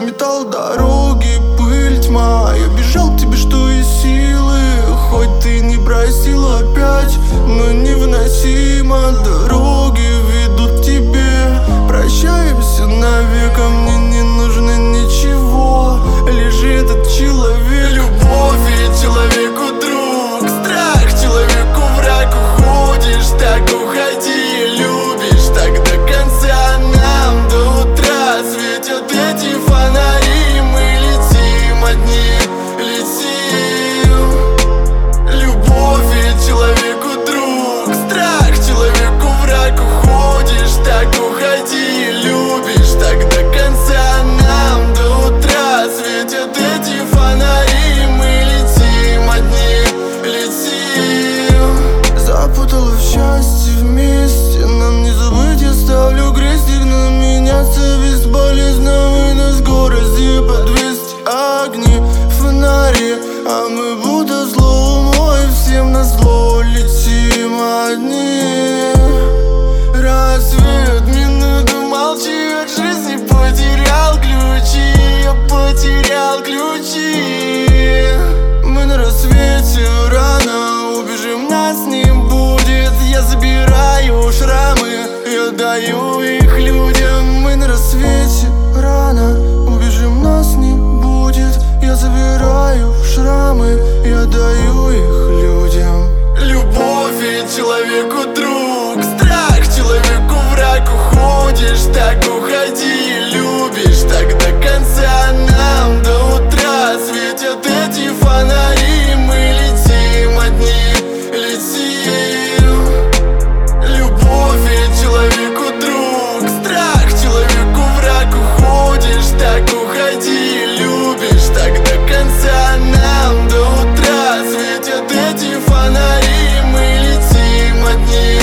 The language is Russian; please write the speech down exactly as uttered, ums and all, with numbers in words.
разметал дороги, пыль, тьма. Я бежал к тебе, что из силы, хоть ты не просил опять, но невыносимо. Дороги ведут к тебе, прощаемся навек, а мне не нужно ничего, лишь этот человек. Любовь ведь человеку друг, страх человеку враг. Уходишь, так уходи, любишь так до конца. Нам до утра светят эти фонари, мы летим одни, летим. Любовь ведь человеку друг, страх человеку враг. Уходишь, так уходи, любишь так до конца. Нам до утра светят эти фонари, мы летим одни, летим. Запутала в счастье вместе, нам не забыть, я ставлю крестик на меняться бесполезно. Мы на скорости по двести, огни, фонари, а мы будто зло, и всем назло летим одни. Рассвет минуту молчи, от жизни потерял ключи, я потерял ключи. Мы на рассвете рано, убежим, нас не будет. Я забираю шрамы, я даю их людям. Мы на рассвете рано, убежим, нас не будет. Я забираю шрамы, я даю их людям. Любовь ведь человеку друг, страх человеку враг. Уходишь, так уходи, любишь так до конца. Нам до утра светят эти фонари, мы летим одни, летим. Любовь ведь человеку друг, страх человеку враг. Уходишь, так уходи, любишь так до конца. Нам до утра светят эти фонари, мы летим одни.